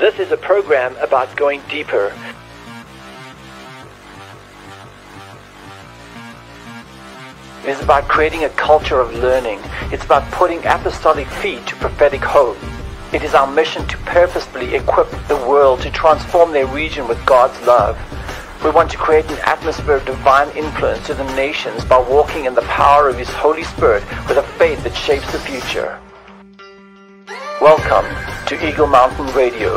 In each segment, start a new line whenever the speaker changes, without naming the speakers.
This is a program about going deeper. It is about creating a culture of learning. It's about putting apostolic feet to prophetic hope. It is our mission to purposefully equip the world to transform their region with God's love. We want to create an atmosphere of divine influence to the nations by walking in the power of His Holy Spirit with a faith that shapes the future. Welcome to Eagle Mountain Radio.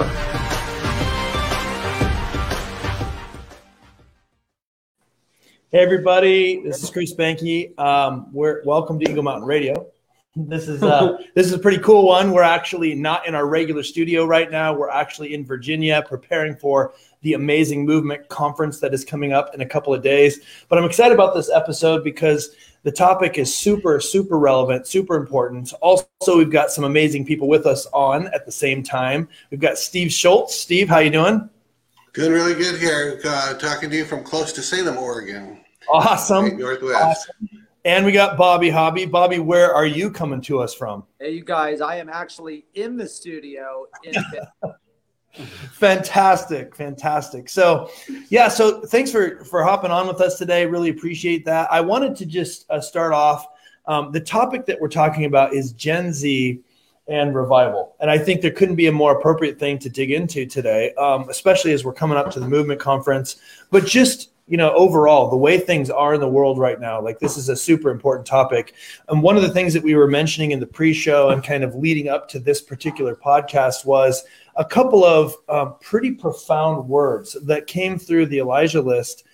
Hey everybody, this is Chris Banky. Welcome to Eagle Mountain Radio. This is a pretty cool one. We're actually not in our regular studio right now. We're actually in Virginia preparing for the Amazing Movement Conference that is coming up in a couple of days. But I'm excited about this episode because the topic is super, super relevant, super important. Also, we've got some amazing people with us on at the same time. We've got Steve Schultz. Steve, how you doing?
Doing really good here. Talking to you from close to Salem, Oregon.
Awesome.
Right, Northwest.
Awesome. And we got Bobby Hobby. Bobby, where are you coming to us from?
Hey, you guys, I am actually in the studio.
Fantastic. So thanks for hopping on with us today. Really appreciate that. I wanted to just start off. The topic that we're talking about is Gen Z and revival. And I think there couldn't be a more appropriate thing to dig into today, especially as we're coming up to the Movement Conference. But just, overall, the way things are in the world right now, like this is a super important topic. And one of the things that we were mentioning in the pre-show and kind of leading up to this particular podcast was a couple of pretty profound words that came through the Elijah list.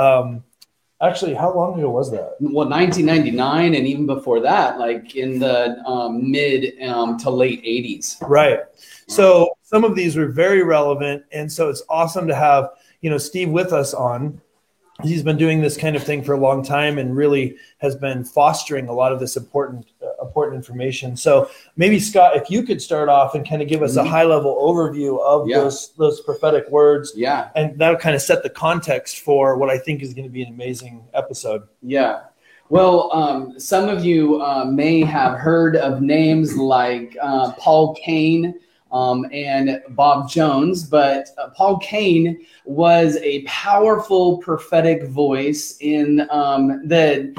Actually, how long ago was that?
Well, 1999, and even before that, like in the mid to late 80s.
Right. So some of these were very relevant. And so it's awesome to have, Steve with us on. He's been doing this kind of thing for a long time and really has been fostering a lot of this important information. So maybe, Scott, if you could start off and kind of give us a high-level overview of those prophetic words.
Yeah.
And that'll kind of set the context for what I think is going to be an amazing episode.
Yeah. Well, some of you may have heard of names like Paul Cain, and Bob Jones, but Paul Cain was a powerful prophetic voice in the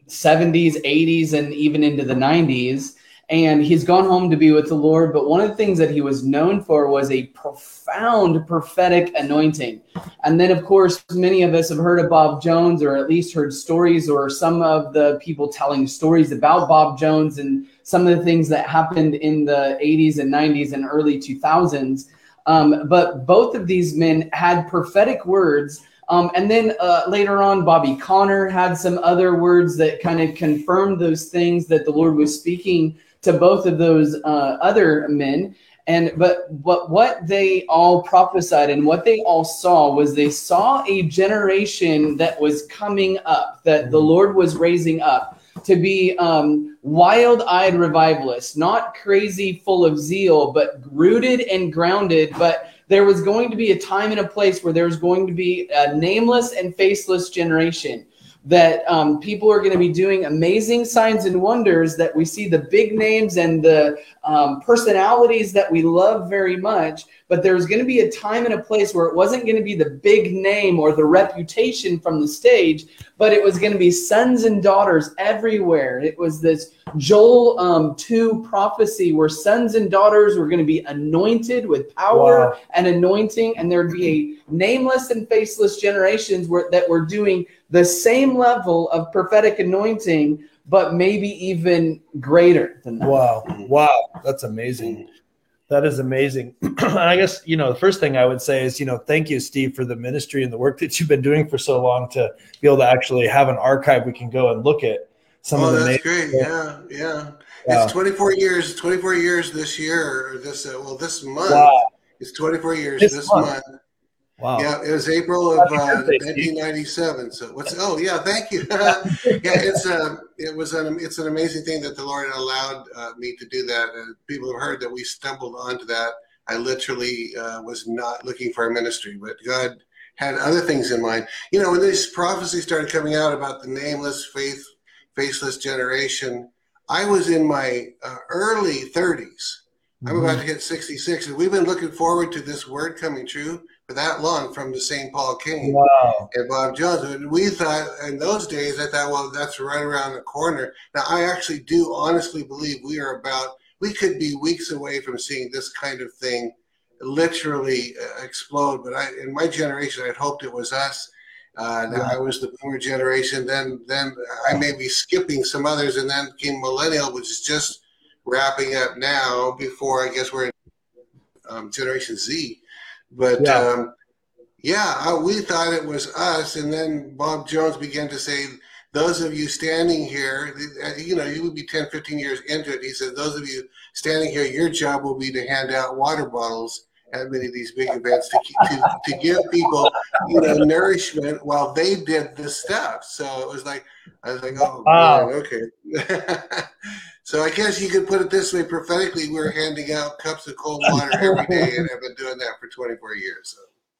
70s, 80s, and even into the 90s. And he's gone home to be with the Lord. But one of the things that he was known for was a profound prophetic anointing. And then, of course, many of us have heard of Bob Jones, or at least heard stories, or some of the people telling stories about Bob Jones and some of the things that happened in the 80s and 90s and early 2000s. But both of these men had prophetic words. And then later on, Bobby Conner had some other words that kind of confirmed those things that the Lord was speaking to both of those other men. But what they all prophesied and what they all saw was they saw a generation that was coming up, that the Lord was raising up to be wild-eyed revivalists, not crazy, full of zeal, but rooted and grounded. But there was going to be a time and a place where there was going to be a nameless and faceless generation, that people are going to be doing amazing signs and wonders, that we see the big names and the personalities that we love very much. But there's going to be a time and a place where it wasn't going to be the big name or the reputation from the stage, but it was going to be sons and daughters everywhere. It was this Joel 2 prophecy where sons and daughters were going to be anointed with power and anointing, and there would be a nameless and faceless generations that were doing the same level of prophetic anointing, but maybe even greater than that.
Wow. That's amazing. That is amazing. And I guess, the first thing I would say is, thank you, Steve, for the ministry and the work that you've been doing for so long to be able to actually have an archive we can go and look at some of the
that's great. Yeah. It's 24 years this year, or this month.
Wow.
It's 24 years this month.
Wow.
Yeah, it was April of 1997. So thank you. It's an amazing thing that the Lord allowed me to do that. And people have heard that we stumbled onto that. I literally was not looking for a ministry, but God had other things in mind. When this prophecy started coming out about the nameless, faceless generation, I was in my early 30s I'm about to hit 66, and we've been looking forward to this word coming true for that long from the same Paul Cain and Bob Jones. And we thought in those days, I thought, well, that's right around the corner. Now, I actually do honestly believe we could be weeks away from seeing this kind of thing literally explode. But in my generation, I'd hoped it was us. Now I was the boomer generation. Then I may be skipping some others, and then came millennial, which is just wrapping up now. Before I guess we're in Generation Z, but we thought it was us, and then Bob Jones began to say, "Those of you standing here, you would be 10, 15 years into it." He said, "Those of you standing here, your job will be to hand out water bottles at many of these big events to give people, nourishment while they did this stuff." So it was like, I was like, oh, man, okay. So I guess you could put it this way, prophetically, we're handing out cups of cold water every day, and have been doing that for 24 years.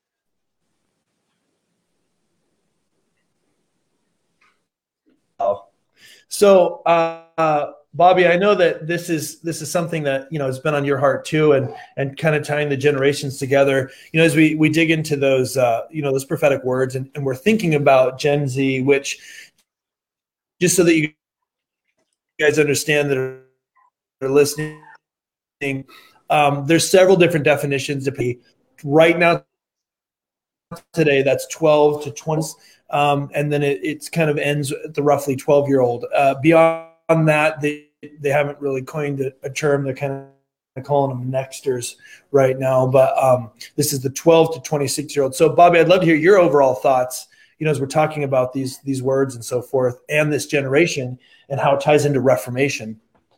So, Bobby, I know that this is something that has been on your heart too, and kind of tying the generations together. As we dig into those those prophetic words, and we're thinking about Gen Z, which, just so that you guys understand that are listening, there's several different definitions. Right now, today, that's 12 to 20, and then it's kind of ends at the roughly 12-year-old. Beyond that, they haven't really coined a term. They're kind of calling them nexters right now, but this is the 12 to 26-year-old. So, Bobby, I'd love to hear your overall thoughts, as we're talking about these words and so forth, and this generation, and how it ties into Reformation.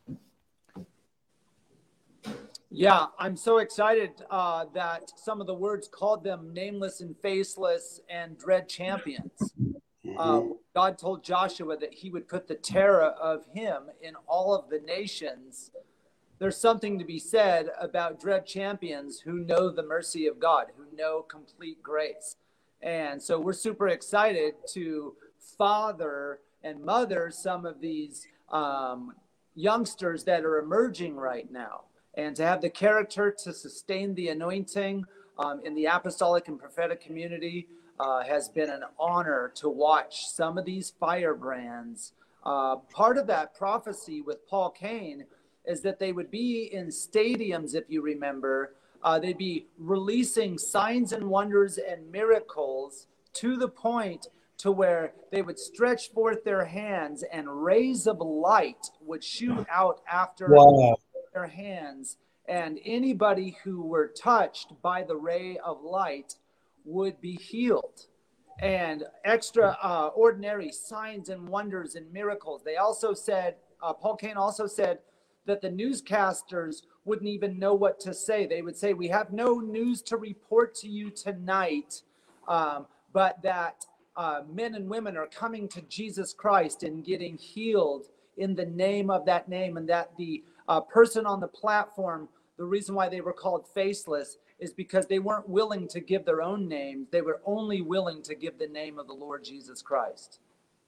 Yeah, I'm so excited that some of the words called them nameless and faceless and dread champions. God told Joshua that he would put the terror of him in all of the nations. There's something to be said about dread champions who know the mercy of God, who know complete grace. And so we're super excited to father and mother some of these youngsters that are emerging right now, and to have the character to sustain the anointing in the apostolic and prophetic community. Has been an honor to watch some of these firebrands. Part of that prophecy with Paul Cain is that they would be in stadiums, if you remember. They'd be releasing signs and wonders and miracles to the point to where they would stretch forth their hands and rays of light would shoot out after their hands. And anybody who were touched by the ray of light would be healed. And extraordinary signs and wonders and miracles. They also said, Paul Cain also said that the newscasters wouldn't even know what to say. They would say, "We have no news to report to you tonight, but that men and women are coming to Jesus Christ and getting healed in the name of that name," and that the person on the platform, the reason why they were called faceless is because they weren't willing to give their own name. They were only willing to give the name of the Lord Jesus Christ.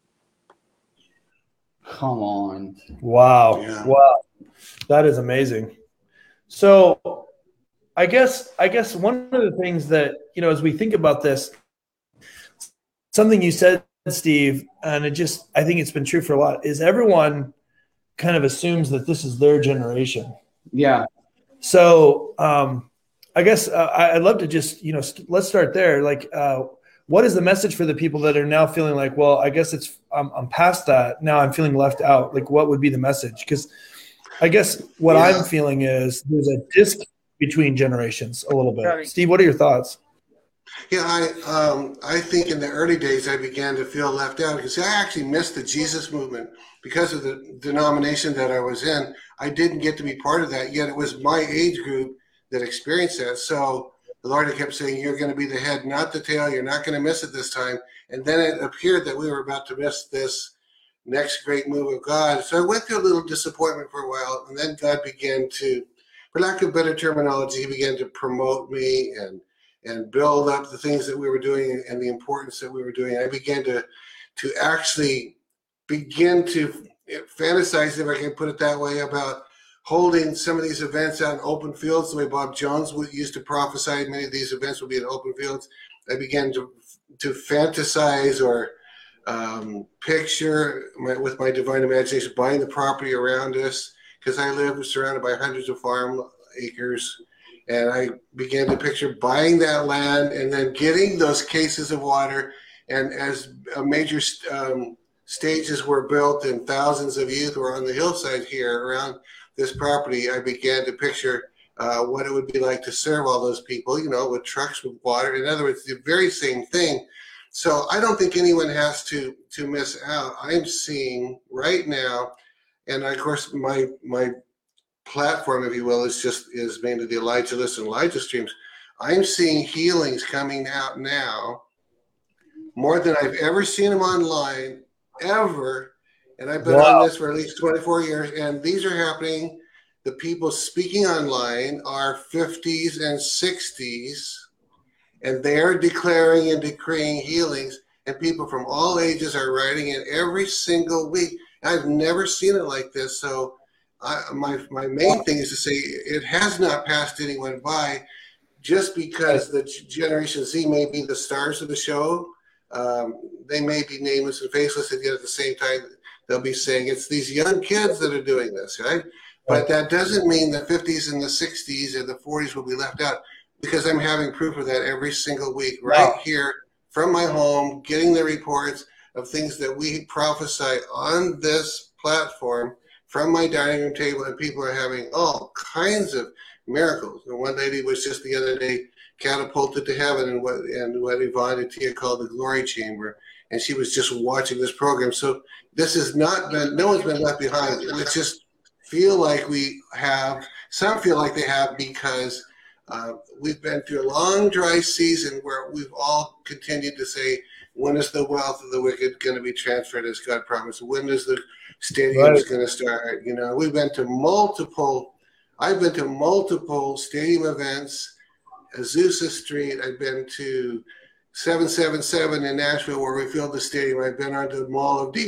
Come on.
Wow.
Yeah.
Wow. That is amazing. So I guess one of the things that, as we think about this, something you said, Steve, and I think it's been true for a lot, is everyone kind of assumes that this is their generation.
Yeah.
So I guess I'd love to just, let's start there. Like, what is the message for the people that are now feeling like, well, I guess I'm past that. Now I'm feeling left out. Like, what would be the message? Because I guess what I'm feeling is there's a disc between generations a little bit. Right. Steve, what are your thoughts?
Yeah, I think in the early days I began to feel left out because I actually missed the Jesus movement because of the denomination that I was in. I didn't get to be part of that, yet it was my age group that experienced that. So the Lord kept saying, "You're going to be the head, not the tail. You're not going to miss it this time." And then it appeared that we were about to miss this next great move of God. So I went through a little disappointment for a while, and then God began to, for lack of better terminology, he began to promote me and build up the things that we were doing and the importance that we were doing. I began to actually begin to fantasize, if I can put it that way, about holding some of these events out in open fields, the way Bob Jones used to prophesy many of these events would be in open fields. I began to fantasize or picture with my divine imagination buying the property around us, because I live surrounded by hundreds of farm acres. And I began to picture buying that land and then getting those cases of water. And as major stages were built and thousands of youth were on the hillside here around this property, I began to picture what it would be like to serve all those people, you know, with trucks with water. In other words, the very same thing. So I don't think anyone has to miss out. I'm seeing right now, and of course my platform, if you will, is mainly the Elijah List and Elijah Streams. I'm seeing healings coming out now more than I've ever seen them online, ever. And I've been on this for at least 24 years, and these are happening. The people speaking online are 50s and 60s, and they're declaring and decreeing healings, and people from all ages are writing in every single week. I've never seen it like this. So my main thing is to say it has not passed anyone by, just because the Generation Z may be the stars of the show. They may be nameless and faceless, and yet at the same time, they'll be saying it's these young kids that are doing this, right? But that doesn't mean the 50s and the 60s and the 40s will be left out, because I'm having proof of that every single week right here from my home, getting the reports of things that we prophesy on this platform from my dining room table, and people are having all kinds of miracles. And one lady was just the other day catapulted to heaven in what Yvonne and Tia called the glory chamber, and she was just watching this program. So this has not been, no one's been left behind. It's just feel like we have, some feel like they have, because we've been through a long dry season where we've all continued to say, when is the wealth of the wicked going to be transferred as God promised? When is the stadiums going to start? You know, we've been to multiple, I've been to multiple stadium events, Azusa Street. I've been to 777 in Nashville where we filled the stadium. I've been on to the Mall of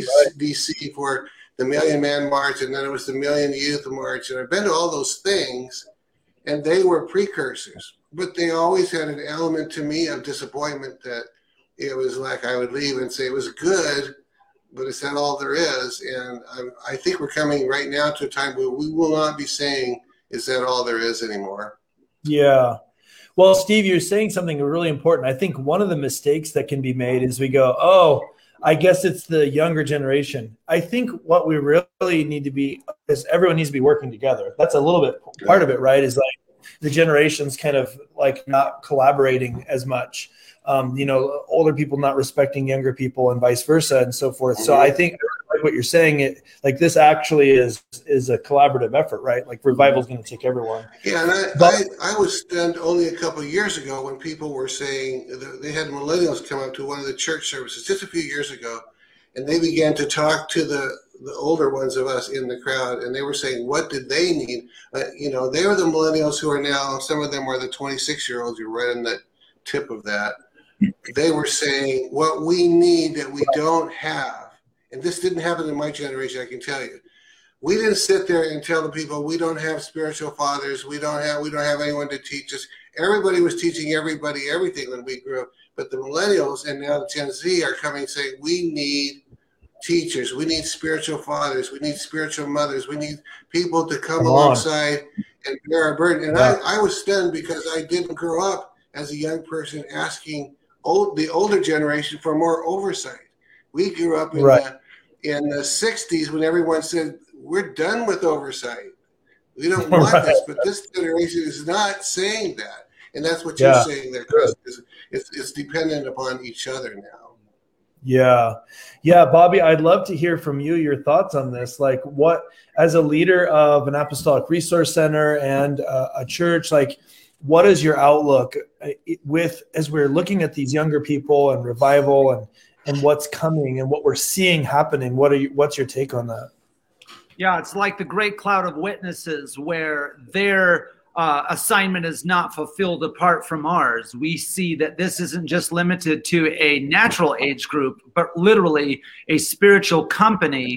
DC for the Million Man March, and then it was the Million Youth March. And I've been to all those things, and they were precursors. But they always had an element to me of disappointment, that it was like I would leave and say it was good, but it's not all there is. And I think we're coming right now to a time where we will not be saying, is that all there is anymore?
Yeah. Well, Steve, you're saying something really important. I think one of the mistakes that can be made is we go, oh, I guess it's the younger generation. I think what we really need to be is everyone needs to be working together. That's a little bit part of it, right? Is like the generations kind of like not collaborating as much. You know, older people not respecting younger people and vice versa and so forth. So I think like what you're saying, like this actually is a collaborative effort, right? Like revival is going to take everyone.
Yeah, and I was stunned only a couple of years ago when people were saying, they had millennials come up to one of the church services just a few years ago, and they began to talk to the older ones of us in the crowd, and they were saying, what did they need? You know, they were the millennials who are now, some of them were the 26-year-olds who are right on the tip of that. They were saying what we need that we don't have. And this didn't happen in my generation, I can tell you. We didn't sit there and tell the people we don't have spiritual fathers, we don't have anyone to teach us. Everybody was teaching everybody everything when we grew up. But the millennials and now the Gen Z are coming saying we need teachers, we need spiritual fathers, we need spiritual mothers, we need people to come alongside and bear our burden. And I was stunned because I didn't grow up as a young person asking the older generation for more oversight. We grew up in the 60s when everyone said, we're done with oversight. We don't want this, but this generation is not saying that. And that's what you're saying there, Chris. It's dependent upon each other now.
Yeah. Yeah, Bobby, I'd love to hear from you, your thoughts on this. Like what, as a leader of an apostolic resource center and a church, like what is your outlook with, as we're looking at these younger people and revival and what's coming and what we're seeing happening? What's your take on that?
Yeah, it's like the great cloud of witnesses where their assignment is not fulfilled apart from ours. We see that this isn't just limited to a natural age group, but literally a spiritual company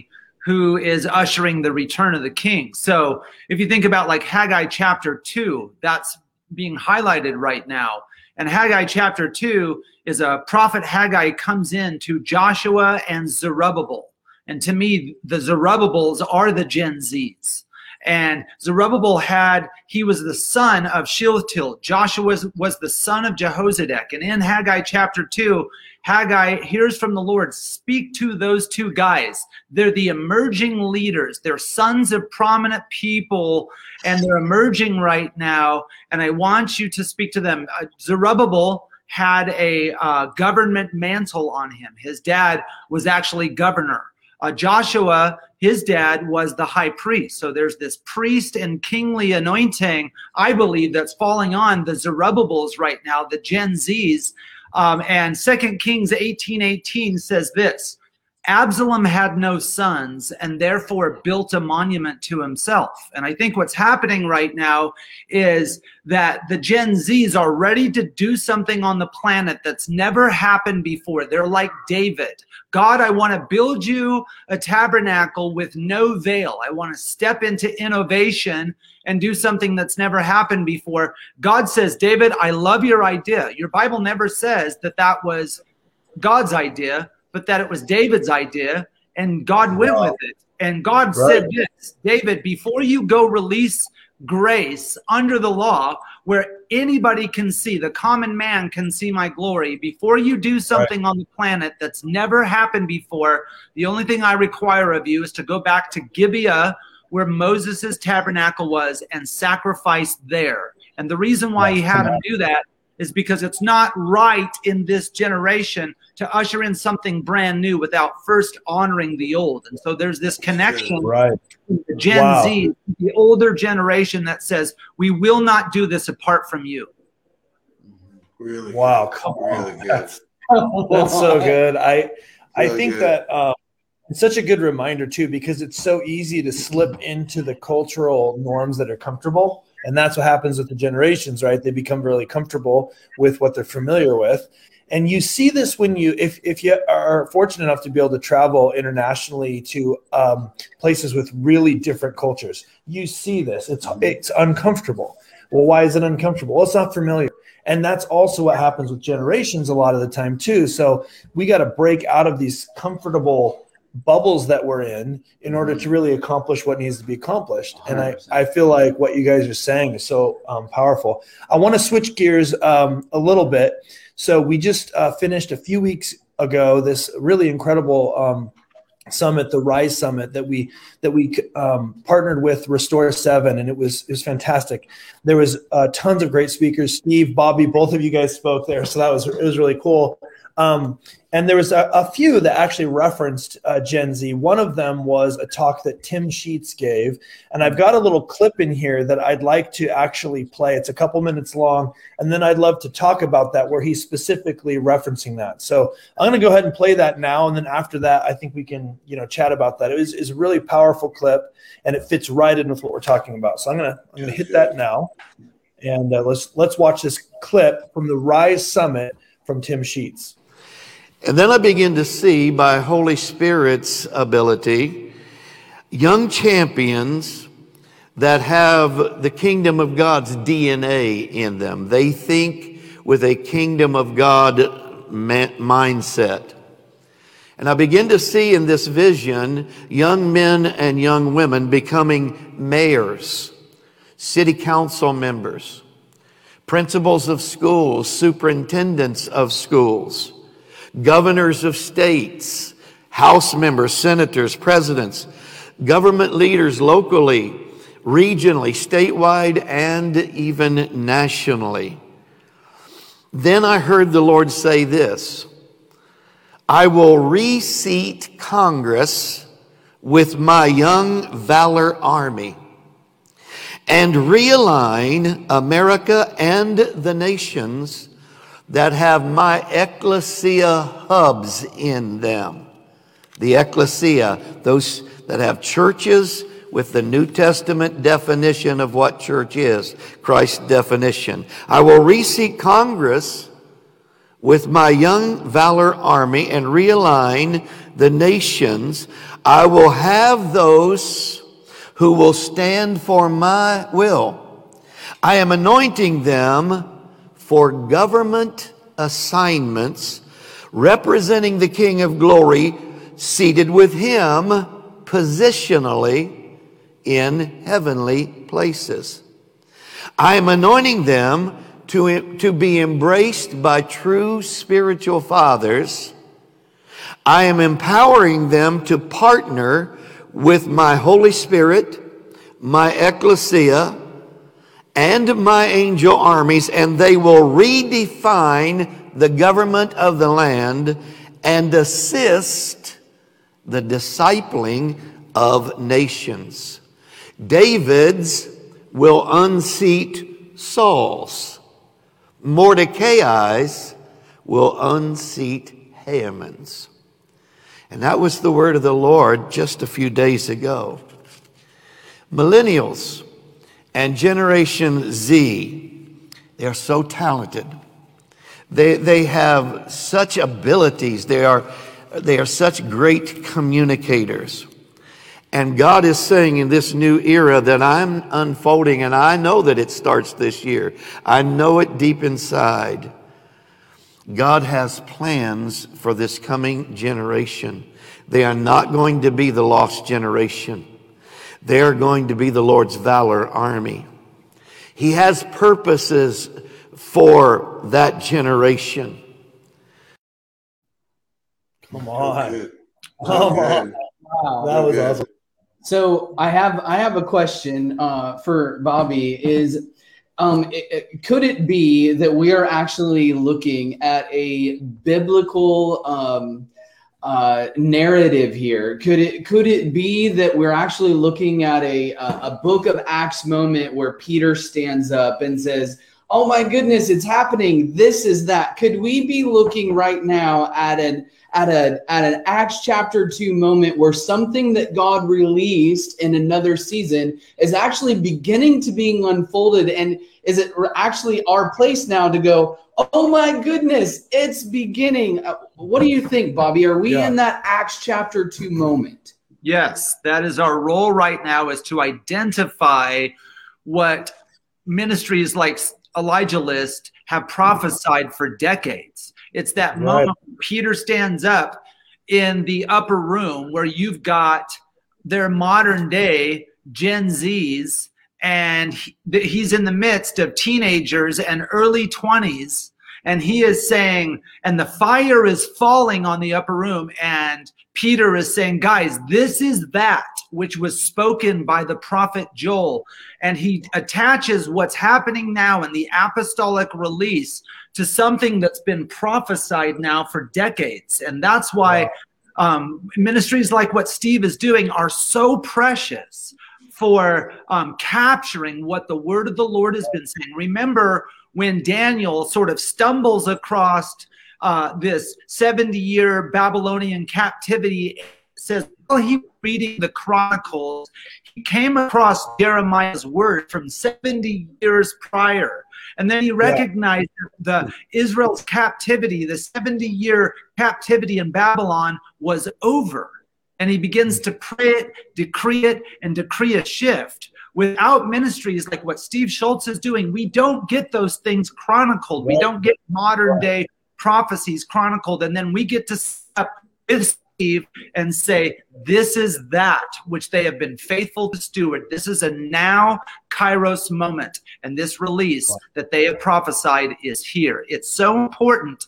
who is ushering the return of the king. So if you think about like Haggai chapter 2, that's being highlighted right now. And Haggai chapter 2 is a prophet Haggai comes in to Joshua and Zerubbabel. And to me, the Zerubbabels are the Gen Zs. And Zerubbabel he was the son of Shealtiel. Joshua was the son of Jehozadak. And in Haggai chapter 2, Haggai hears from the Lord, speak to those two guys. They're the emerging leaders. They're sons of prominent people, and they're emerging right now. And I want you to speak to them. Zerubbabel had a government mantle on him. His dad was actually governor. Joshua, his dad, was the high priest. So there's this priest and kingly anointing, I believe, that's falling on the Zerubbabels right now, the Gen Zs. And 2 Kings 18:18 says this, Absalom had no sons and therefore built a monument to himself. And I think what's happening right now is that the Gen Zs are ready to do something on the planet that's never happened before. They're like David. God, I want to build you a tabernacle with no veil. I want to step into innovation and do something that's never happened before. God says, David, I love your idea. Your Bible never says that that was God's idea, but that it was David's idea, and God went with it. And God said this, David, before you go release grace under the law, where anybody can see, the common man can see my glory, before you do something on the planet that's never happened before, the only thing I require of you is to go back to Gibeah, where Moses' tabernacle was, and sacrifice there. And the reason why he had him do that is because it's not right in this generation to usher in something brand new without first honoring the old. And so there's this connection to the Gen Z, the older generation, that says, we will not do this apart from you.
Really?
Wow. Come
really
on.
good.
That's so good. I think that it's such a good reminder too, because it's so easy to slip into the cultural norms that are comfortable. And that's what happens with the generations, right? They become really comfortable with what they're familiar with. And you see this when if you are fortunate enough to be able to travel internationally to places with really different cultures, you see this. It's uncomfortable. Well, why is it uncomfortable? Well, it's not familiar. And that's also what happens with generations a lot of the time too. So we got to break out of these comfortable bubbles that we're in order to really accomplish what needs to be accomplished. 100%. And I feel like what you guys are saying is so powerful. I want to switch gears a little bit. So we just finished a few weeks ago this really incredible summit, the Rise Summit, that we partnered with Restore 7, and it was fantastic. There was tons of great speakers. Steve, Bobby, both of you guys spoke there, so it was really cool. And there was a few that actually referenced Gen Z. One of them was a talk that Tim Sheets gave. And I've got a little clip in here that I'd like to actually play. It's a couple minutes long. And then I'd love to talk about that, where he's specifically referencing that. So I'm going to go ahead and play that now. And then after that, I think we can, chat about that. It's a really powerful clip, and it fits right in with what we're talking about. So I'm going to hit that now. And let's watch this clip from the Rise Summit from Tim Sheets.
And then I begin to see, by Holy Spirit's ability, young champions that have the kingdom of God's DNA in them. They think with a kingdom of God mindset. And I begin to see in this vision young men and young women becoming mayors, city council members, principals of schools, superintendents of schools, governors of states, House members, senators, presidents, government leaders locally, regionally, statewide, and even nationally. Then I heard the Lord say this: I will reseat Congress with my young valor army and realign America and the nations that have my ecclesia hubs in them. The ecclesia, those that have churches with the New Testament definition of what church is, Christ's definition. I will reseat Congress with my young valor army and realign the nations. I will have those who will stand for my will. I am anointing them for government assignments, representing the King of Glory, seated with him positionally in heavenly places. I am anointing them to be embraced by true spiritual fathers. I am empowering them to partner with my Holy Spirit, my ecclesia, and my angel armies, and they will redefine the government of the land and assist the discipling of nations. David's will unseat Saul's. Mordecai's will unseat Haman's. And that was the word of the Lord just a few days ago. Millennials and Generation Z, they're so talented. They have such abilities. They are such great communicators. And God is saying in this new era that I'm unfolding, and I know that it starts this year. I know it deep inside. God has plans for this coming generation. They are not going to be the lost generation. They are going to be the Lord's valor army. He has purposes for that generation.
Come on.
Good.
Come on.
Wow.
That was awesome.
So I have a question for Bobby. Is could it be that we are actually looking at a biblical narrative here? Could it be that we're actually looking at a book of Acts moment where Peter stands up and says, "Oh my goodness, it's happening. This is that." Could we be looking right now at an Acts chapter 2 moment where something that God released in another season is actually beginning to being unfolded? And is it actually our place now to go, "Oh my goodness, it's beginning"? What do you think, Bobby? Are we in that Acts chapter 2 moment?
Yes, that is our role right now, is to identify what ministries like Elijah List have prophesied for decades. It's that moment when Peter stands up in the upper room where you've got their modern day Gen Zs, and he's in the midst of teenagers and early 20s, and he is saying, and the fire is falling on the upper room, and Peter is saying, "Guys, this is that which was spoken by the prophet Joel." And he attaches what's happening now in the apostolic release to something that's been prophesied now for decades. And that's why ministries like what Steve is doing are so precious for capturing what the word of the Lord has been saying. Remember when Daniel sort of stumbles across this 70-year Babylonian captivity, says, well, he was reading the Chronicles. He came across Jeremiah's word from 70 years prior. And then he recognized the Israel's captivity, the 70-year captivity in Babylon was over. And he begins to pray it, and decree a shift. Without ministries like what Steve Schultz is doing, we don't get those things chronicled. We don't get modern day prophecies chronicled. And then we get to step with Steve and say, this is that which they have been faithful to steward. This is a now Kairos moment. And this release that they have prophesied is here. It's so important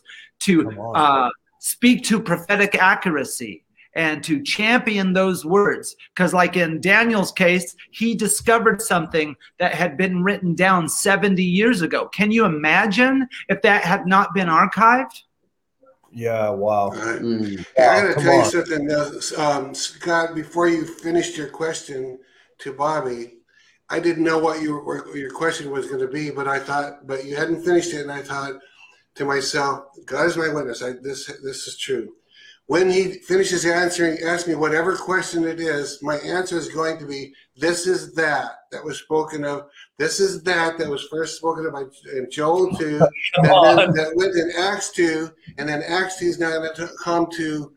to speak to prophetic accuracy and to champion those words. Because like in Daniel's case, he discovered something that had been written down 70 years ago. Can you imagine if that had not been archived?
Yeah, wow.
I got to tell you something, Scott, before you finished your question to Bobby, I didn't know what your question was going to be, but you hadn't finished it, and I thought to myself, God is my witness, this is true. When he finishes answering, ask me whatever question it is, my answer is going to be, this is that was spoken of. This is that was first spoken of in Joel 2, that went in Acts 2, and then Acts 2 is now going to come to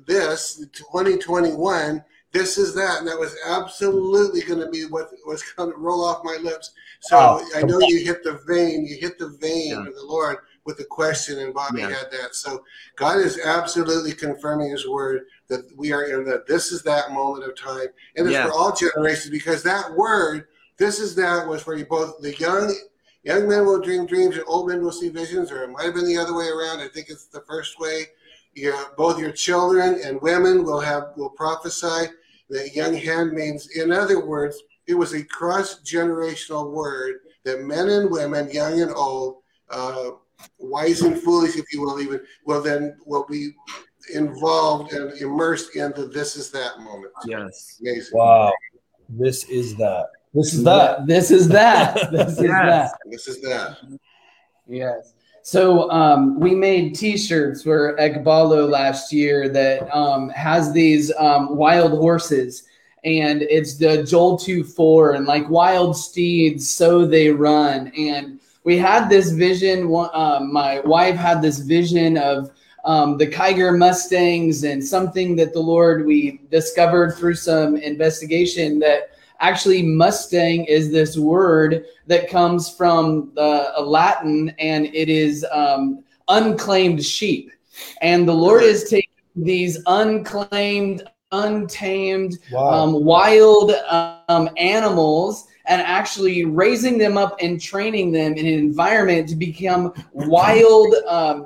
this 2021. This is that, and that was absolutely going to be what was going to roll off my lips. So I know you hit the vein. You hit the vein of the Lord with the question, and Bobby had that. So God is absolutely confirming His word that we are in the this is that moment of time, and it's for all generations, because that word, this is that, was for you both. The young men will dream dreams, and old men will see visions, or it might have been the other way around. I think it's the first way. Both your children and women will prophesy. The young handmaids. In other words, it was a cross-generational word that men and women, young and old, wise and foolish, if you will, even will be involved and immersed into this is that moment.
Yes.
Amazing.
Wow. This is that.
This is that. This is that. This is that.
This is that.
Yes. So we made T-shirts for Ekbalo last year that has these wild horses, and it's the Joel 2:4, and like wild steeds, so they run. And we had this vision. My wife had this vision of the Kiger Mustangs, and something that the Lord, we discovered through some investigation, that actually Mustang is this word that comes from Latin, and it is unclaimed sheep. And the Lord is taking these unclaimed, untamed, wild animals, and actually raising them up and training them in an environment to become wild,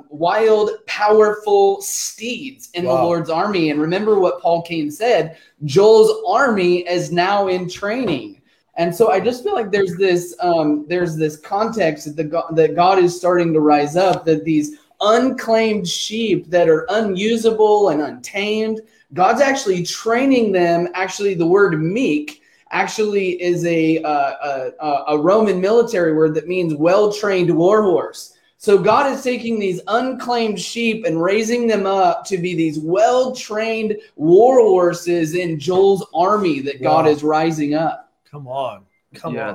powerful steeds in the Lord's army. And remember what Paul Cain said, Joel's army is now in training. And so I just feel like there's this context that God is starting to rise up, that these unclaimed sheep that are unusable and untamed, God's actually training them. Actually, the word meek actually is a Roman military word that means well-trained war horse. So God is taking these unclaimed sheep and raising them up to be these well-trained war horses in Joel's army that God is rising up.
Come on.
Amen.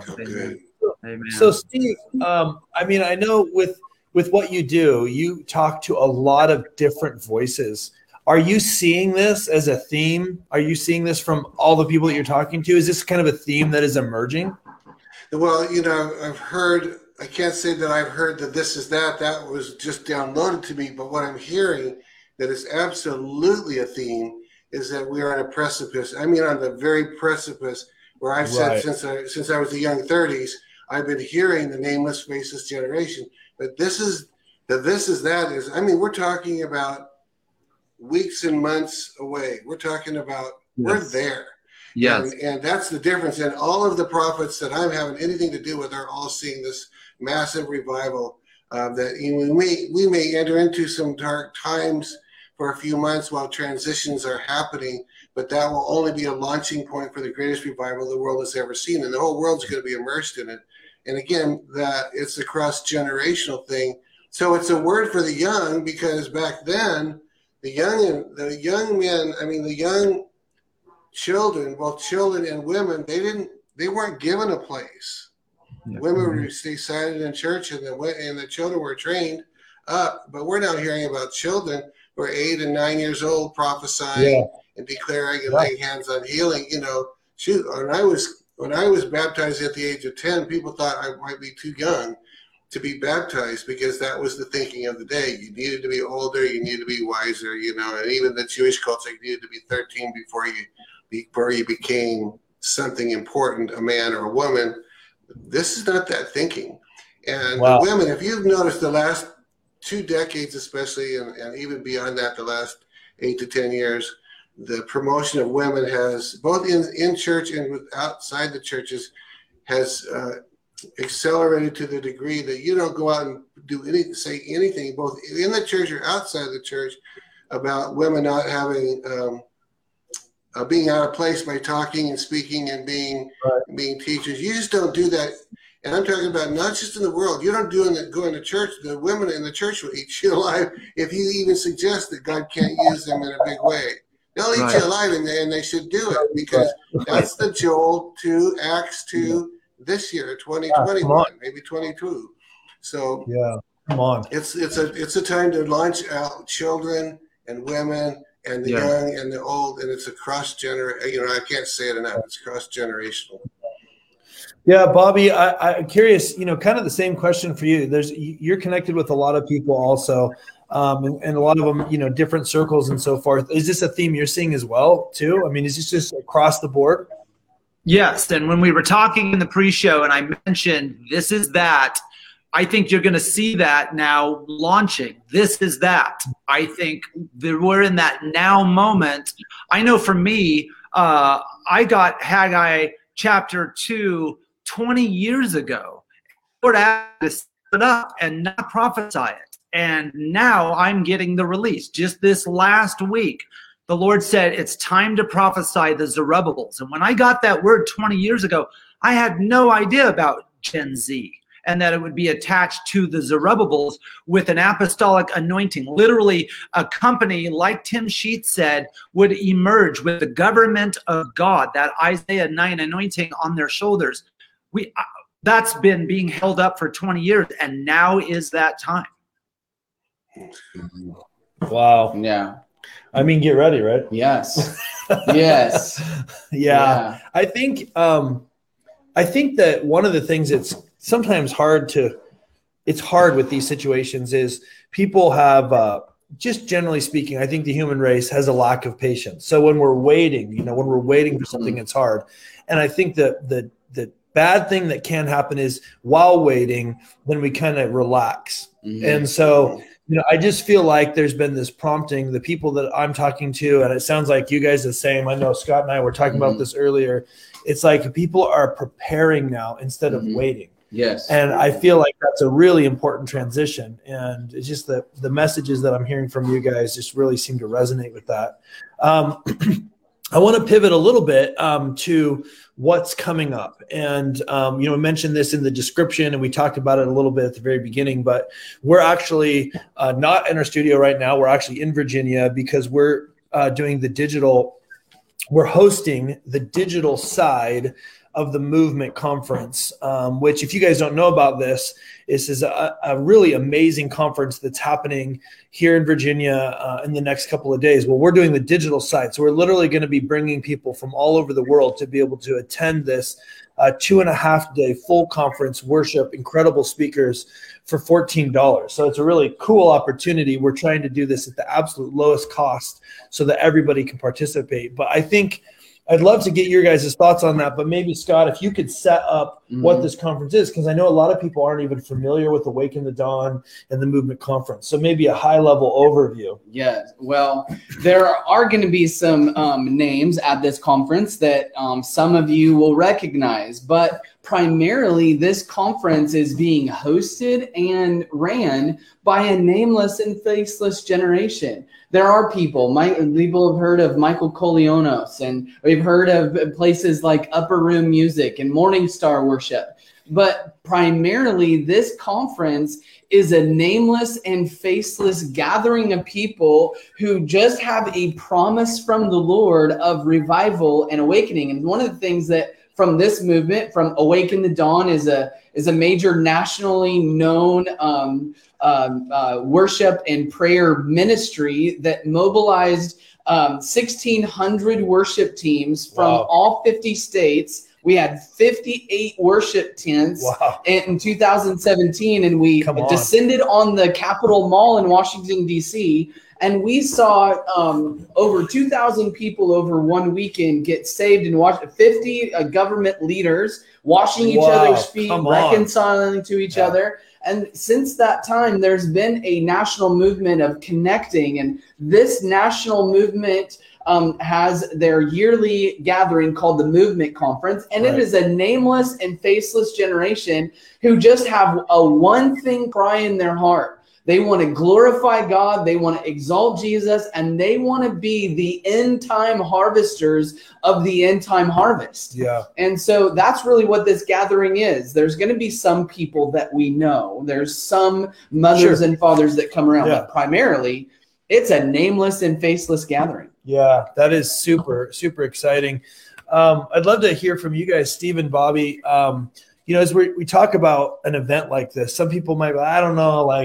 So Steve, I mean, I know with what you do, you talk to a lot of different voices. Are you seeing this as a theme? Are you seeing this from all the people that you're talking to? Is this kind of a theme that is emerging?
Well, I've heard, I can't say that I've heard that this is that. That was just downloaded to me. But what I'm hearing that is absolutely a theme is that we are on a precipice. I mean, on the very precipice where I've said since I was the young 30s, I've been hearing the nameless, faceless generation. But this is that. I mean, we're talking about weeks and months away. We're talking about we're there.
Yes.
And that's the difference. And all of the prophets that I'm having anything to do with are all seeing this massive revival that we may enter into some dark times for a few months while transitions are happening, but that will only be a launching point for the greatest revival the world has ever seen. And the whole world's going to be immersed in it. And again, that it's a cross-generational thing. So it's a word for the young, because back then, the young men, I mean, the young children, both children and women, they weren't given a place. Yeah. Women were decided in church, and the children were trained up. But we're now hearing about children who are 8 and 9 years old prophesying and declaring and laying hands on healing. Shoot, when I was baptized at the age of 10, people thought I might be too young to be baptized, because that was the thinking of the day. You needed to be older, you needed to be wiser, and even the Jewish culture, you needed to be 13 before you became something important, a man or a woman. This is not that thinking. And the women, if you've noticed the last 2 decades especially, and even beyond that, the last 8 to 10 years, the promotion of women has, both in church and outside the churches, has accelerated to the degree that you don't go out and say anything, both in the church or outside the church, about women not having being out of place by talking and speaking and being teachers. You just don't do that. And I'm talking about not just in the world. You don't go into church. The women in the church will eat you alive if you even suggest that God can't use them in a big way. They'll eat you alive, and they should do it, because that's the Joel 2, Acts 2, this year, 2021, maybe 22. So
come on,
it's a time to launch out children and women and the young and the old, and it's a cross-generation. I can't say it enough. It's cross-generational.
Yeah, Bobby, I'm curious, kind of the same question for you. You're connected with a lot of people also, and a lot of them, different circles and so forth. Is this a theme you're seeing as well, too? I mean, is this just across the board?
Yes, and when we were talking in the pre-show and I mentioned this is that, I think you're going to see that now launching. This is that. I think that we're in that now moment. I know for me, I got Haggai chapter 2 20 years ago. The Lord asked me to set it up and not prophesy it. And now I'm getting the release. Just this last week, the Lord said, it's time to prophesy the Zerubbabels. And when I got that word 20 years ago, I had no idea about Gen Z and that it would be attached to the Zerubbabels with an apostolic anointing. Literally, a company, like Tim Sheets said, would emerge with the government of God, that Isaiah 9 anointing on their shoulders. That's been being held up for 20 years, and now is that time.
Wow.
Yeah.
I mean, get ready, right?
Yes. Yes.
Yeah. I think that one of the things that's sometimes it's hard with these situations is people have, just generally speaking, I think the human race has a lack of patience. So when we're waiting, for something, it's hard. And I think that the bad thing that can happen is while waiting, then we kind of relax. Mm-hmm. And so, I just feel like there's been this prompting, the people that I'm talking to, and it sounds like you guys are the same. I know Scott and I were talking about this earlier. It's like people are preparing now instead of waiting.
Yes.
And I feel like that's a really important transition. And it's just the messages that I'm hearing from you guys just really seem to resonate with that. I want to pivot a little bit to what's coming up. And, we mentioned this in the description and we talked about it a little bit at the very beginning, but we're actually not in our studio right now. We're actually in Virginia because we're doing we're hosting the digital side of the Movement Conference, which, if you guys don't know about this is a really amazing conference that's happening here in Virginia in the next couple of days. Well, we're doing the digital side. So we're literally going to be bringing people from all over the world to be able to attend this 2.5-day full conference, worship, incredible speakers for $14. So it's a really cool opportunity. We're trying to do this at the absolute lowest cost so that everybody can participate. But I think I'd love to get your guys' thoughts on that, but maybe, Scott, if you could set up what this conference is, because I know a lot of people aren't even familiar with Awaken the Dawn and the Movement Conference. So maybe a high-level overview.
Yeah, well, there are going to be some names at this conference that some of you will recognize, but primarily this conference is being hosted and ran by a nameless and faceless generation. There are people have heard of Michael Colionos, and we've heard of places like Upper Room Music and Morning Star Worship. But primarily this conference is a nameless and faceless gathering of people who just have a promise from the Lord of revival and awakening. And one of the things that from this movement, from Awaken the Dawn, is a major nationally known worship and prayer ministry that mobilized 1,600 worship teams from all 50 states. We had 58 worship tents in 2017, and we descended on the Capitol Mall in Washington, D.C., and we saw over 2,000 people over one weekend get saved and watched 50 government leaders washing each other's feet, reconciling to each other. And since that time, there's been a national movement of connecting. And this national movement has their yearly gathering called the Movement Conference. And it is a nameless and faceless generation who just have a one thing cry in their heart. They want to glorify God, they want to exalt Jesus, and they want to be the end time harvesters of the end time harvest.
Yeah.
And so that's really what this gathering is. There's going to be some people that we know. There's some mothers and fathers that come around, but primarily it's a nameless and faceless gathering.
Yeah, that is super, super exciting. I'd love to hear from you guys, Steve and Bobby. As we talk about an event like this, some people might be, I don't know,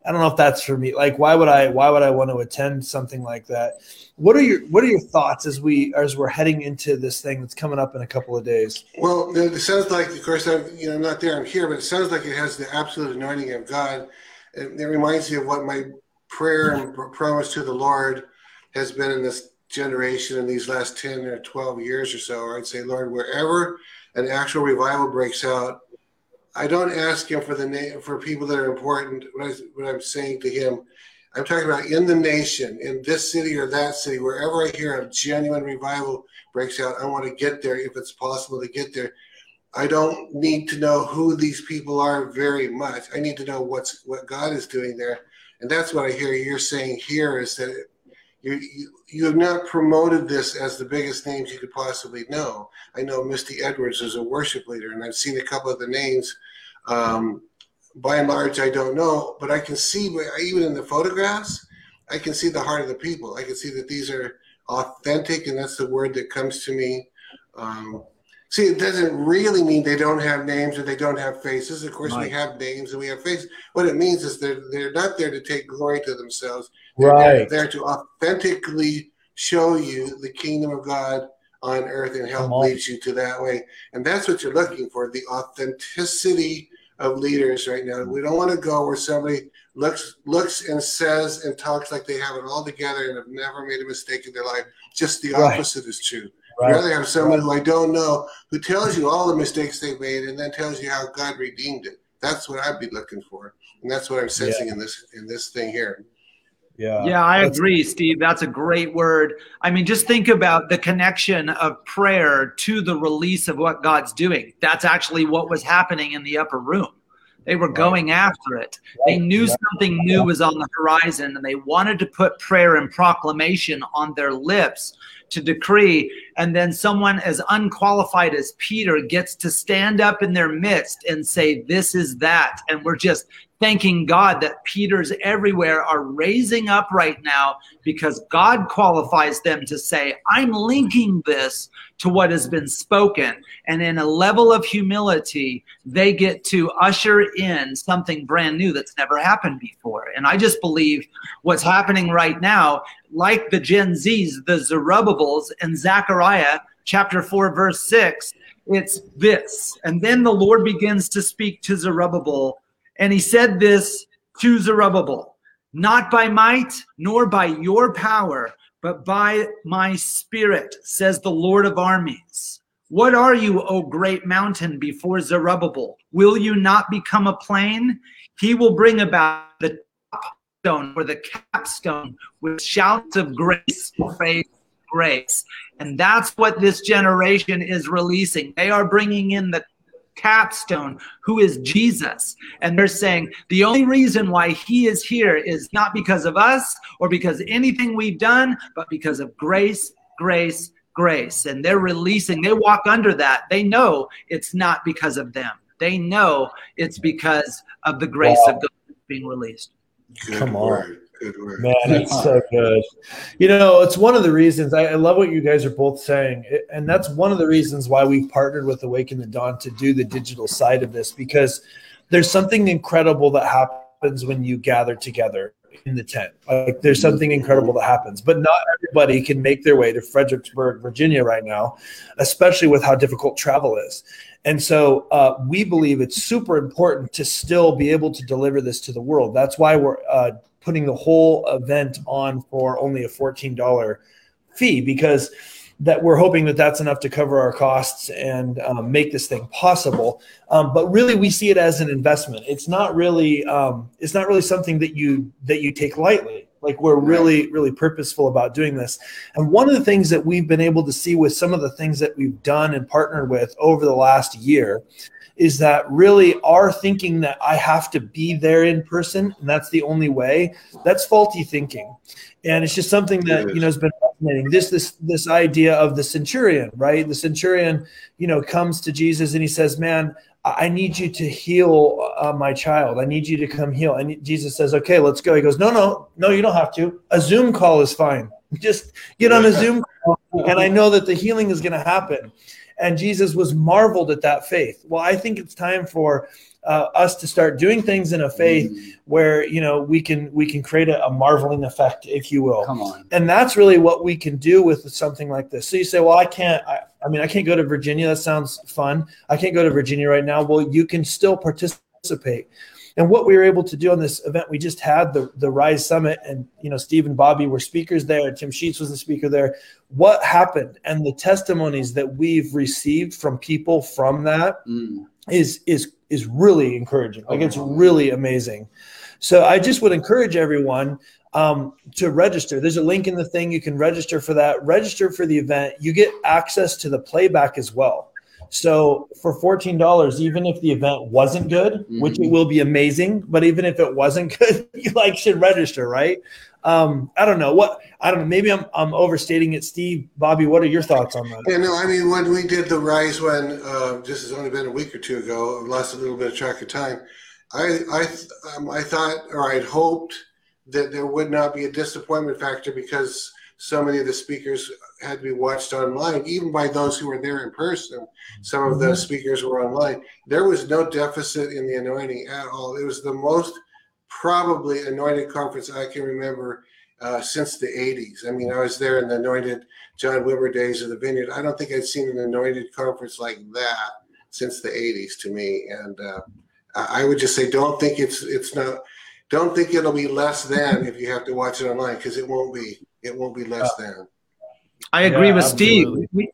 I don't know if that's for me. Like, why would I want to attend something like that? What are your thoughts as we're heading into this thing that's coming up in a couple of days?
Well, it sounds like, of course, I'm not there, I'm here, but it sounds like it has the absolute anointing of God. It reminds me of what my prayer and promise to the Lord has been in this generation in these last 10 or 12 years or so. Or I'd say, Lord, wherever an actual revival breaks out, I don't ask him for the name for people that are important. What I'm saying to him, I'm talking about in the nation, in this city or that city, wherever I hear a genuine revival breaks out, I want to get there if it's possible to get there. I don't need to know who these people are very much. I need to know what God is doing there. And that's what I hear you're saying here, is that you have not promoted this as the biggest names you could possibly know. I know Misty Edwards is a worship leader, and I've seen a couple of the names. By and large, I don't know, but I can see, even in the photographs, I can see the heart of the people. I can see that these are authentic, and that's the word that comes to me. See, it doesn't really mean they don't have names or they don't have faces. Of course, right. We have names and we have faces. What it means is they're not there to take glory to themselves. They're there to authentically show you the kingdom of God on earth and help lead you to that way. And that's what you're looking for, the authenticity of leaders right now. We don't want to go where somebody looks and says and talks like they have it all together and have never made a mistake in their life. Just the opposite is true. Right. I'd rather have someone who I don't know who tells you all the mistakes they've made and then tells you how God redeemed it. That's what I'd be looking for. And that's what I'm sensing in this thing here.
Yeah, I agree, Steve. That's a great word. I mean, just think about the connection of prayer to the release of what God's doing. That's actually what was happening in the upper room. They were going after it. They knew something new was on the horizon, and they wanted to put prayer and proclamation on their lips to decree. And then someone as unqualified as Peter gets to stand up in their midst and say, this is that. And we're just thanking God that Peters everywhere are raising up right now, because God qualifies them to say, I'm linking this to what has been spoken. And in a level of humility, they get to usher in something brand new that's never happened before. And I just believe what's happening right now, like the Gen Zs, the Zerubbabels, and Zechariah chapter 4, verse 6, it's this. And then the Lord begins to speak to Zerubbabel. And he said this to Zerubbabel, not by might nor by your power, but by my spirit, says the Lord of armies. What are you, O great mountain, before Zerubbabel? Will you not become a plain? He will bring about the top stone or the capstone with shouts of grace, faith, grace. And that's what this generation is releasing. They are bringing in the capstone, who is Jesus. And they're saying the only reason why he is here is not because of us or because anything we've done, but because of grace, grace, grace. And they're releasing, they walk under that. They know it's not because of them. They know it's because of the grace of God being released.
Come on. Man, it's so good. You know, it's one of the reasons I love what you guys are both saying. And that's one of the reasons why we've partnered with Awaken the Dawn to do the digital side of this, because there's something incredible that happens when you gather together in the tent. Like, there's something incredible that happens, but not everybody can make their way to Fredericksburg, Virginia right now, especially with how difficult travel is. And so we believe it's super important to still be able to deliver this to the world. That's why we're putting the whole event on for only a $14 fee, because that we're hoping that that's enough to cover our costs and make this thing possible. But really, we see it as an investment. It's not really something that you take lightly. Like, we're really, really purposeful about doing this. And one of the things that we've been able to see with some of the things that we've done and partnered with over the last year is that really our thinking that I have to be there in person and that's the only way, that's faulty thinking. And it's just something that, you know, has been fascinating. This idea of the centurion, right? The centurion, you know, comes to Jesus and he says, man, I need you to heal my child. I need you to come heal. And Jesus says, okay, let's go. He goes, no, you don't have to. A Zoom call is fine. Just get on a Zoom call and I know that the healing is going to happen. And Jesus was marveled at that faith. Well, I think it's time for us to start doing things in a faith where, you know, we can create a marveling effect, if you will.
Come on.
And that's really what we can do with something like this. So you say, well, I can't go to Virginia. That sounds fun. I can't go to Virginia right now. Well, you can still participate. And what we were able to do on this event, we just had the Rise Summit, and, you know, Steve and Bobby were speakers there. Tim Sheets was the speaker there. What happened and the testimonies that we've received from people from that is really encouraging. Like, it's really amazing. So I just would encourage everyone to register. There's a link in the thing. You can register for that. Register for the event. You get access to the playback as well. So for $14, even if the event wasn't good, which it will be amazing, but even if it wasn't good, you should register, right? I don't know. Maybe I'm overstating it. Steve, Bobby, what are your thoughts on that?
Yeah, no, I mean, when we did the Rise one, this has only been a week or two ago, I've lost a little bit of track of time. I thought, or I'd hoped that there would not be a disappointment factor, because so many of the speakers had to be watched online, even by those who were there in person. Some of the speakers were online. There was no deficit in the anointing at all. It was the most probably anointed conference I can remember since the 80s. I mean, I was there in the anointed John Wimber days of the Vineyard. I don't think I'd seen an anointed conference like that since the 80s to me. And I would just say, don't think it'll be less than if you have to watch it online, because it won't be. It won't be less than.
I agree with Steve.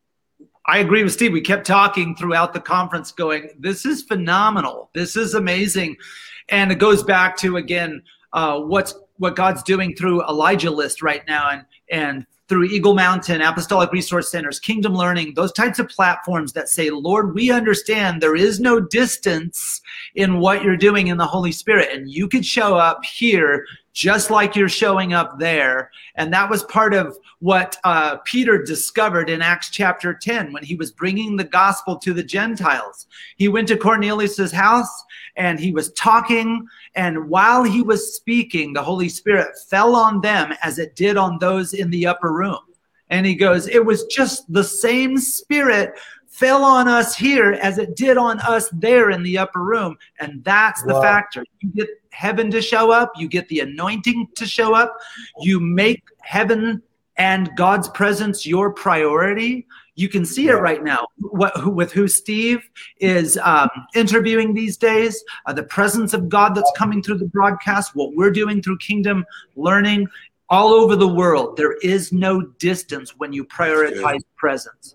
I agree with Steve. We kept talking throughout the conference going, this is phenomenal. This is amazing. And it goes back to, again, what God's doing through Elijah List right now, and through Eagle Mountain, Apostolic Resource Centers, Kingdom Learning, those types of platforms that say, Lord, we understand there is no distance in what you're doing in the Holy Spirit. And you could show up here just like you're showing up there. And that was part of what Peter discovered in Acts chapter 10 when he was bringing the gospel to the Gentiles. He went to Cornelius's house and he was talking. And while he was speaking, the Holy Spirit fell on them as it did on those in the upper room. And he goes, it was just the same Spirit fell on us here as it did on us there in the upper room. And that's the factor. You get heaven to show up. You get the anointing to show up. You make heaven and God's presence your priority. You can see it right now with who Steve is interviewing these days, the presence of God that's coming through the broadcast, what we're doing through Kingdom Learning all over the world. There is no distance when you prioritize presence.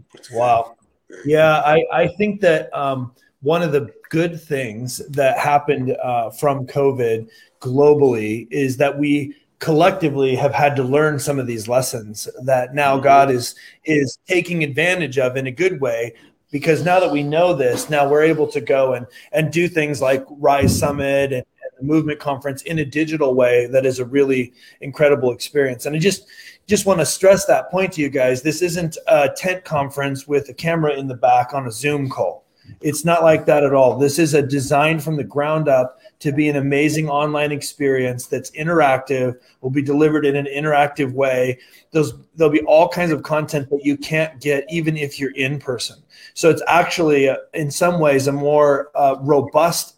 Wow. Yeah, I think that one of the good things that happened from COVID globally is that we collectively have had to learn some of these lessons that now God is taking advantage of in a good way, because now that we know this, now we're able to go and do things like Rise Summit and the Movement Conference in a digital way that is a really incredible experience. And I just want to stress that point to you guys. This isn't a tent conference with a camera in the back on a Zoom call. It's not like that at all. This is a design from the ground up to be an amazing online experience that's interactive, will be delivered in an interactive way. There'll be all kinds of content that you can't get even if you're in person. So it's actually, in some ways, a more robust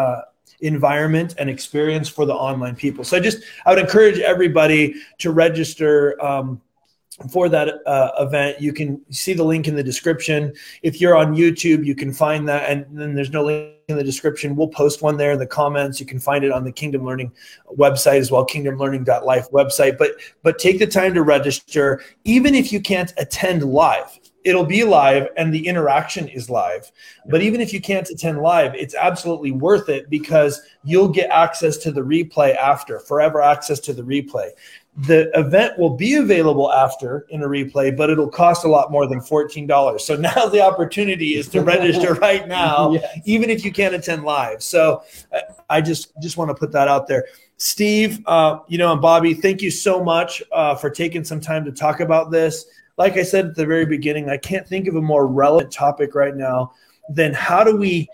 environment and experience for the online people. So I would encourage everybody to register for that event. You can see the link in the description. If you're on YouTube, you can find that, and then there's no link in the description. We'll post one there in the comments. You can find it on the Kingdom Learning website as well, kingdomlearning.life website. But take the time to register, even if you can't attend live. It'll be live and the interaction is live. But even if you can't attend live, it's absolutely worth it, because you'll get access to the replay after, forever access to the replay. The event will be available after in a replay, but it'll cost a lot more than $14. So now the opportunity is to register right now, yes, even if you can't attend live. So I just want to put that out there. Steve, and Bobby, thank you so much for taking some time to talk about this. Like I said at the very beginning, I can't think of a more relevant topic right now than how do we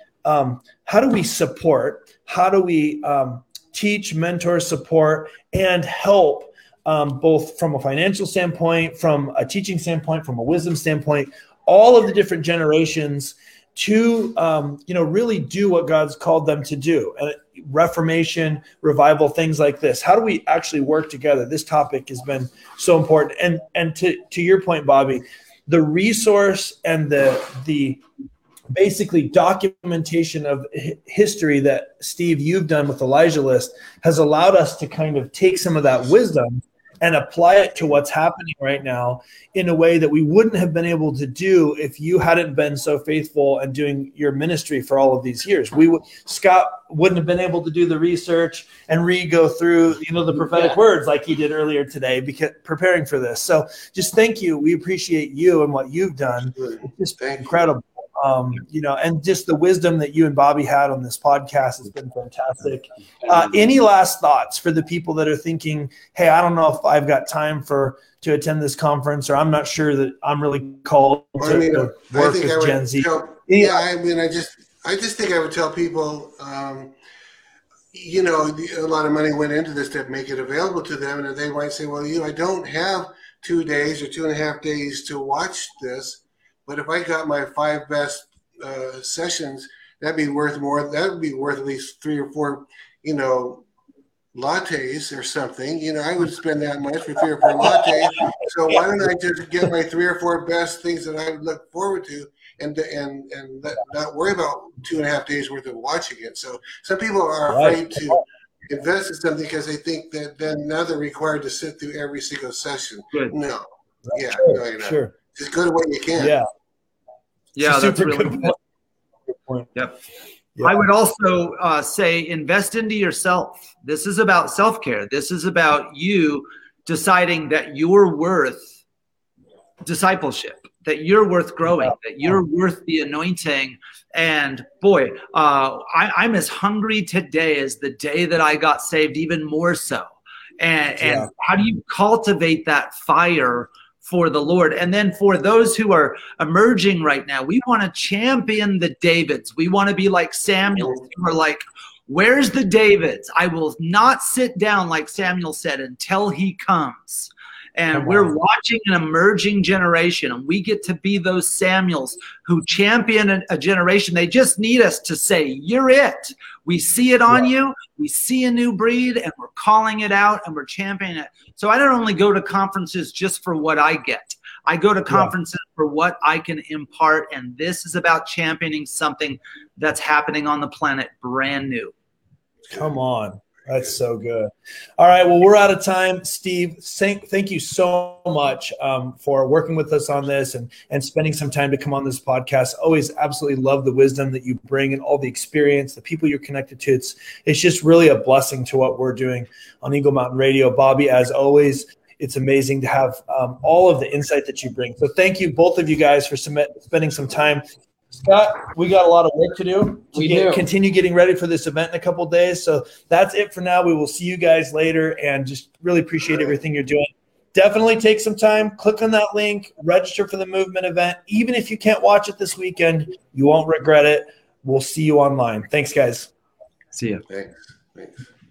support, how do we teach, mentor, support, and help both from a financial standpoint, from a teaching standpoint, from a wisdom standpoint, all of the different generations to, really do what God's called them to do. Reformation, revival, things like this. How do we actually work together? This topic has been so important. And to your point, Bobby, the resource and the basically documentation of history that, Steve, you've done with Elijah List has allowed us to kind of take some of that wisdom and apply it to what's happening right now in a way that we wouldn't have been able to do if you hadn't been so faithful and doing your ministry for all of these years. Scott wouldn't have been able to do the research and go through, the prophetic words like he did earlier today, because preparing for this. So just thank you. We appreciate you and what you've done. It's just incredible. And just the wisdom that you and Bobby had on this podcast has been fantastic. Any last thoughts for the people that are thinking, hey, I don't know if I've got time to attend this conference, or I'm not sure that I'm really called to work with Gen Z?
I just think I would tell people, a lot of money went into this to make it available to them, and they might say, well, I don't have 2 days or 2.5 days to watch this. But if I got my 5 best sessions, that'd be worth more. That would be worth at least 3 or 4, lattes or something. I would spend that much for 3 or 4 lattes. So why don't I just get my 3 or 4 best things that I would look forward to, and not worry about 2.5 days worth of watching it. So some people are afraid to invest in something because they think that then now they're required to sit through every single session.
Good.
No. Yeah.
Sure.
No, you're not.
Sure.
Just go to what you can.
Yeah, that's really
good point.
Yep. Yeah. I would also say invest into yourself. This is about self-care. This is about you deciding that you're worth discipleship, that you're worth growing, that you're worth the anointing. And boy, I'm as hungry today as the day that I got saved, even more so. And how do you cultivate that fire for the Lord? And then for those who are emerging right now, we want to champion the Davids. We want to be like Samuel, who are like, where's the Davids? I will not sit down, like Samuel said, until he comes. And we're watching an emerging generation, and we get to be those Samuels who champion a generation. They just need us to say, you're it. We see it on you. We see a new breed, and we're calling it out, and we're championing it. So I don't only go to conferences just for what I get. I go to conferences for what I can impart, and this is about championing something that's happening on the planet brand new.
Come on. That's so good. All right. Well, we're out of time. Steve, thank you so much for working with us on this and spending some time to come on this podcast. Always absolutely love the wisdom that you bring and all the experience, the people you're connected to. It's just really a blessing to what we're doing on Eagle Mountain Radio. Bobby, as always, it's amazing to have all of the insight that you bring. So thank you, both of you guys, for spending some time. Scott, we got a lot of work to do. Continue getting ready for this event in a couple of days. So that's it for now. We will see you guys later, and just really appreciate everything you're doing. Definitely take some time, click on that link, register for the movement event. Even if you can't watch it this weekend, you won't regret it. We'll see you online. Thanks, guys.
See you.
Thanks.